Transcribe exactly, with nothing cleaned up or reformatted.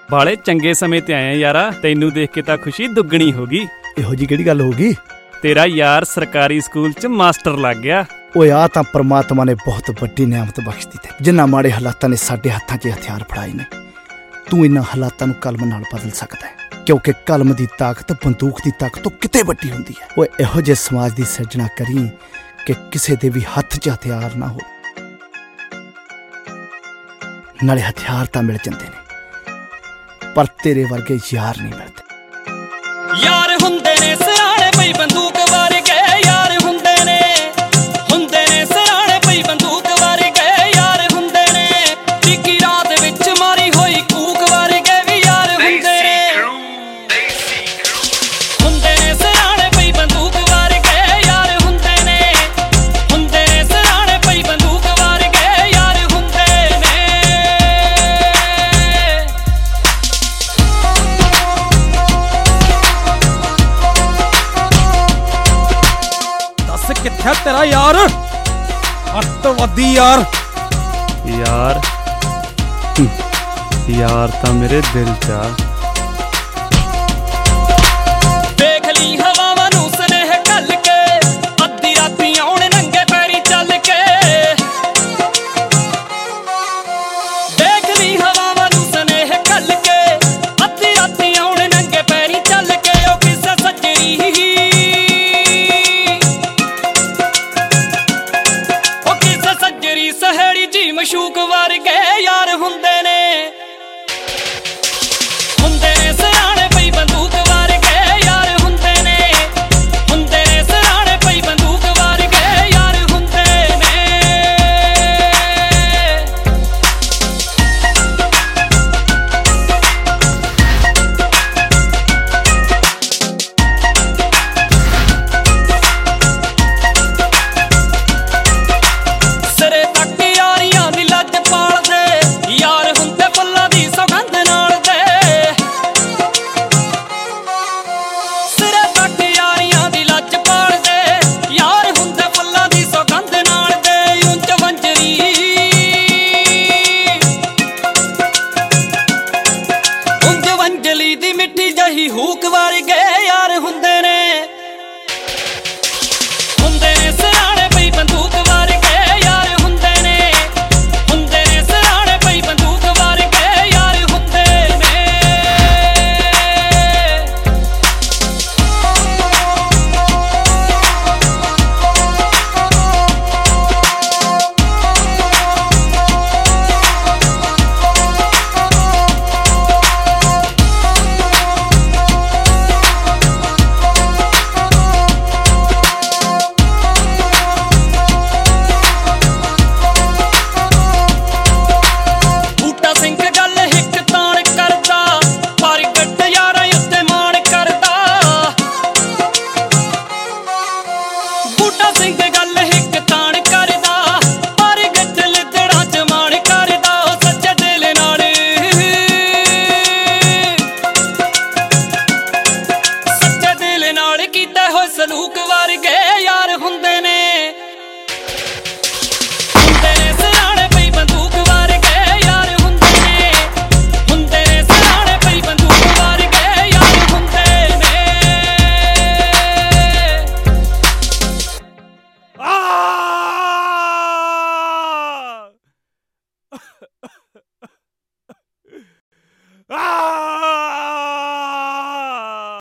ਬਾਲੇ ਚੰਗੇ ਸਮੇਂ ਤੇ ਆਇਆ ਯਾਰਾ, ਤੈਨੂੰ ਦੇਖ ਕੇ ਤਾਂ ਖੁਸ਼ੀ ਦੁੱਗਣੀ ਹੋ ਗਈ। ਇਹੋ ਜੀ ਕਿਹੜੀ ਗੱਲ ਹੋ ਗਈ? ਤੇਰਾ ਯਾਰ ਸਰਕਾਰੀ ਸਕੂਲ 'ਚ ਮਾਸਟਰ ਲੱਗ ਗਿਆ। ਓਏ ਆ ਤਾਂ ਪਰਮਾਤਮਾ ਨੇ ਬਹੁਤ ਵੱਡੀ ਨਿਆਮਤ ਬਖਸ਼ ਦਿੱਤੀ। ਜਿੰਨਾ ਮਾੜੇ ਹਾਲਾਤਾਂ ਨੇ ਸਾਡੇ ਹੱਥਾਂ 'ਚ ਹਥਿਆਰ ਫੜਾਏ ਨੇ, ਤੂੰ ਇਹਨਾਂ ਹਾਲਾਤਾਂ ਨੂੰ ਕਲਮ ਨਾਲ ਬਦਲ ਸਕਦਾ ਹੈ, ਕਿਉਂਕਿ ਕਲਮ ਦੀ ਤਾਕਤ ਬੰਦੂਕ ਦੀ ਤਾਕਤ ਤੋਂ ਕਿਤੇ ਵੱਡੀ ਹੁੰਦੀ ਹੈ। ਓਏ ਇਹੋ ਜਿਹੇ ਸਮਾਜ ਦੀ ਸਿਰਜਣਾ ਕਰੀ ਕਿ ਕਿਸੇ ਦੇ ਵੀ ਹੱਥ 'ਚ ਹਥਿਆਰ ਨਾ ਹੋ। ਨਾਲੇ ਹਥਿਆਰ ਤਾਂ ਮਿਲ ਜਾਂਦੇ ਨੇ, ਪਰ ਤੇਰੇ ਵਰਗੇ ਯਾਰ ਨਹੀਂ ਮਿਲਦੇ। ਯਾਰ ਹੁੰਦੇ ਨੇ ਸਿਆਣੇ ਪਈ ਬੰਦੂਕ ਵਰਗੇ, ਯਾਰ ਹੁੰਦੇ ਨੇ ਹੁੰਦੇ ਨੇ ਸਿਆਣੇ ਪਈ ਬੰਦੂਕ ਵਰਗੇ, ਯਾਰ ਹੁੰਦੇ ਨੇ ਟਿੱਕੀ ਰਾਤ ਵਿੱਚ ਮਾਰੀ ਹੋਈ ਕੂਕ ਵਰਗੇ ਵੀ ਯਾਰ ਹੁੰਦੇ ਨੇ। ਹੁੰਦੇ ਨੇ ਸਿਆਣੇ ਪਈ ਬੰਦੂਕ ਵਰਗੇ, ਯਾਰ ਹੁੰਦੇ ਨੇ ਹੁੰਦੇ ਨੇ ਸਿਆਣੇ ਪਈ ਬੰਦੂਕ ਵਰਗੇ, ਯਾਰ ਹੁੰਦੇ ਨੇ। ਕਿੱਥੇ ਤੇਰਾ ਯਾਰ? ਅੱਤਵਾਦੀ ਯਾਰ। ਯਾਰ ਯਾਰ ਤਾਂ ਮੇਰੇ ਦਿਲ 'ਚ ਆ। ਦੇਖ ਲਈ ਹਵਾਵਾਂ ਨੂੰ ਸੁਨੇਹ ਘੱਲ ਕੇ, ਅੱਧੀ ਰਾਤੀ ਆਉਣ ਨੰਗੇ ਪੈਰੀ ਚੱਲ ਕੇ। ਦੇਖ ਲਈ ਹਵਾਵਾਂ ਨੂੰ ਸੁਨੇਹ ਘੱਲ ਕੇ, ਅੱਧੀ ਰਾਤੀ ਆਉਣ ਨੰਗੇ ਪੈਰੀ ਚੱਲ ਕੇ। ਉਹ ਕਿਸੇ ਸੱਜਰੀ ਸੱਜਰੀ ਸਹੇੜੀ ਜੀ ਮਸ਼ੂਕ ਵਰਗੇ ਯਾਰ ਹੁੰਦੇ ਨੇ। ਹੁੰਦੇ ਨੇ ਸਿਆਣੇ ਪਈ ਬੰਦੂਕ ਵਰਗੇ, ਯਾਰ ਹੁੰਦੇ ਨੇ ਹੁੰਦੇ ਨੇ ਸਿਆਣੇ ਪਈ ਬੰਦੂਕ ਵਰਗੇ, ਯਾਰ ਹੁੰਦੇ ਨੇ। ਸਿਰੇ ਤੱਕ ਯਾਰੀਆਂ ਦੀ ਲੱਜ ਪਾਲਦੇ, ਯਾਰ ਹੁੰਦੇ ਫੁੱਲਾਂ ਦੀ ਸੁਗੰਧ ਨਾਲ ਦੇ। ਸਿਰੇ ਤੱਕ ਯਾਰੀਆਂ ਦੀ ਲੱਜ ਪਾਲਦੇ, ਯਾਰ ਹੁੰਦੇ ਫੁੱਲਾਂ ਦੀ ਸੁਗੰਧ ਨਾਲ ਦੇ। ਉਂਝ ਵੰਜਰੀ ਉਂਝ ਵੰਜਲੀ ਦੀ ਮਿੱਠੀ ਜਹੀ ਹੂਕ ਵਰਗੇ ਯਾਰ ਹੁੰਦੇ ਨੇ। ਹੁੰਦੇ ਨੇ ਸਿਆਣੇ ਪਈ ਬੰਦੂਕ ਵਰਗੇ, ਯਾਰ ਹੁੰਦੇ ਨੇ ਹੁੰਦੇ ਨੇ ਸਿਆਣੇ ਪਈ ਬੰਦੂਕ ਵਰਗੇ, ਯਾਰ ਹੁੰਦੇ ਨੇ। ਬੂਟਾ ਸਿੰਘ ਗੱਲ ਹਿੱਕ ਤਾਣ ਕਰਦਾ, ਪਰ ਗੱਟ ਯਾਰਾਂ ਉੱਤੇ ਮਾਣ ਕਰਦਾ। ਬੂਟਾ ਸਿੰਘ ਗੱਲ ਹਿੱਕ ਤਾਣ ਕਰਦਾ, ਪਰ ਗੱਟ ਲਿੱਦੜਾਂ 'ਚ ਮਾਣ ਕਰਦਾ। ਉਹ ਸੱਚੇ ਦਿਲ ਨਾਲ ਸੱਚੇ ਦਿਲ ਨਾਲ ਕੀਤੇ ਹੋਏ ਸਲੂਕ ਵਰਗੇ ਯਾਰ ਹੁੰਦੇ ਨੇ। ਹੁੰਦੇ ਨੇ ਸਿਆਣੇ ਪਈ ਬੰਦੂਕ ਵਰਗੇ, ਯਾਰ ਹੁੰਦੇ ਨੇ ਹੁੰਦੇ ਨੇ ਸਿਆਣੇ ਪਈ ਬੰਦੂਕ ਵਰਗੇ, ਯਾਰ ਹੁੰਦੇ ਨੇ। ਆ